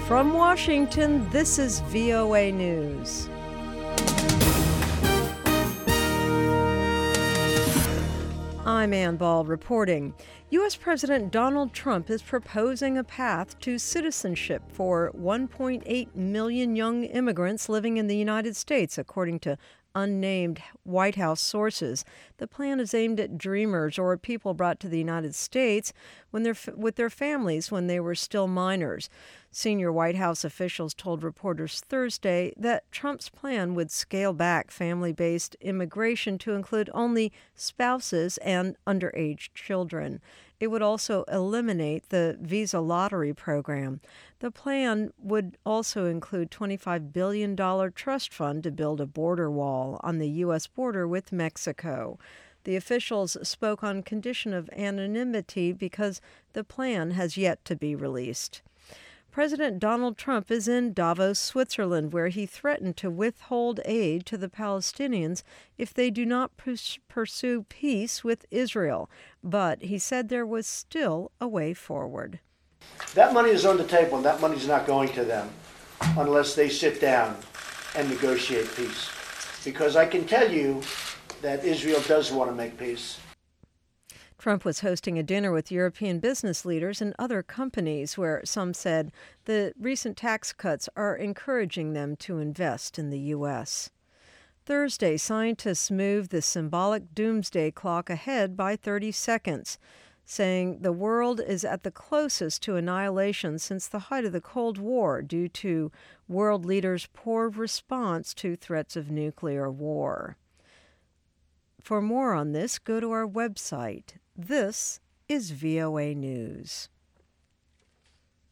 From Washington, this is VOA News. I'm Ann Ball reporting. U.S. President Donald Trump is proposing a path to citizenship for 1.8 million young immigrants living in the United States, according to unnamed White House sources. The plan is aimed at dreamers or people brought to the United States with their families when they were still minors. Senior White House officials told reporters Thursday that Trump's plan would scale back family-based immigration to include only spouses and underage children. It would also eliminate the visa lottery program. The plan would also include a $25 billion trust fund to build a border wall on the U.S. border with Mexico. The officials spoke on condition of anonymity because the plan has yet to be released. President Donald Trump is in Davos, Switzerland, where he threatened to withhold aid to the Palestinians if they do not pursue peace with Israel. But he said there was still a way forward. That money is on the table, and that money is not going to them unless they sit down and negotiate peace. Because I can tell you that Israel does want to make peace. Trump was hosting a dinner with European business leaders and other companies where some said the recent tax cuts are encouraging them to invest in the U.S. Thursday, scientists moved the symbolic doomsday clock ahead by 30 seconds, saying the world is at the closest to annihilation since the height of the Cold War due to world leaders' poor response to threats of nuclear war. For more on this, go to our website. This is VOA News.